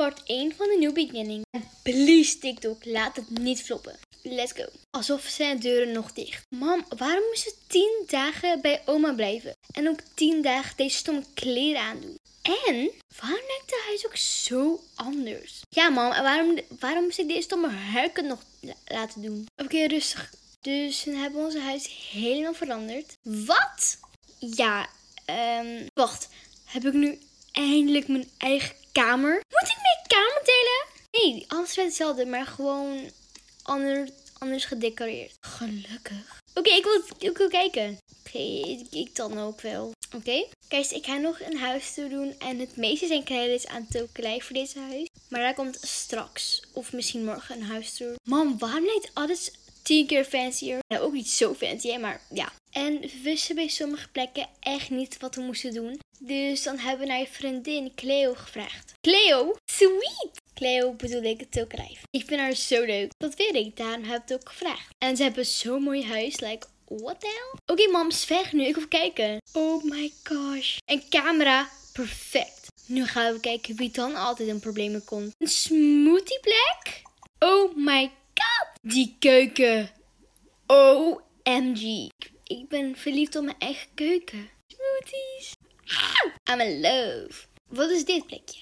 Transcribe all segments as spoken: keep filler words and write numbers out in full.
part één van de New Beginning. En please TikTok, laat het niet floppen. Let's go. Alsof zijn deuren nog dicht. Mam, waarom moest ze tien dagen bij oma blijven? En ook tien dagen deze stomme kleren aandoen? En waarom lijkt het huis ook zo anders? Ja, mam, en waarom, waarom moest ik deze stomme haircut nog la- laten doen? Oké, okay, rustig. Dus we hebben onze huis helemaal veranderd. Wat? Ja, um, wacht. Heb ik nu eindelijk mijn eigen kamer? Moet ik mijn kamer delen? Nee, alles werd hetzelfde, maar gewoon ander, anders gedecoreerd. Gelukkig. Oké, okay, ik, wil, ik wil kijken. Oké, okay, ik, ik dan ook wel. Oké. Okay. Kijk, ik ga nog een huistour doen. En het meeste zijn credits aan Tokelij voor deze huis. Maar daar komt straks. Of misschien morgen een huistour. Mam, waarom lijkt alles tien keer fancier? Nou, ook niet zo fancy, hè, maar ja. En we wisten bij sommige plekken echt niet wat we moesten doen. Dus dan hebben we naar je vriendin Cleo gevraagd. Cleo? Sweet! Cleo bedoel ik, Tokelij. Ik vind haar zo leuk. Dat weet ik, daarom heb ik het ook gevraagd. En ze hebben zo'n mooi huis, like, what the hell? Oké, okay, mam, is weg nu. Ik wil kijken. Oh my gosh. Een camera, perfect. Nu gaan we kijken wie dan altijd in problemen komt. Een smoothieplek? Oh my god. Die keuken. O M G. Ik ben verliefd op mijn eigen keuken. Smoothies. I'm in love. Wat is dit plekje?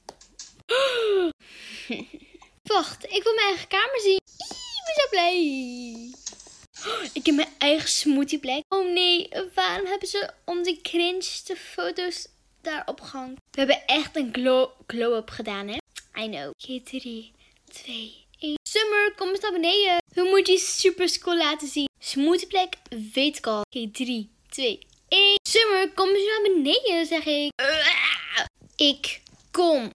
Wacht, ik wil mijn eigen kamer zien. Ik ben zo blij. Ik heb mijn eigen smoothieplek. Oh nee, waarom hebben ze onze cringeste foto's daar opgehangen? We hebben echt een glow- glow-up gedaan, hè? I know. Oké, drie, twee, één. Summer, kom eens naar beneden. We moeten je super school laten zien. Smoothieplek, weet ik al. Oké, drie, twee, één. Summer, kom eens naar beneden, zeg ik. Ik kom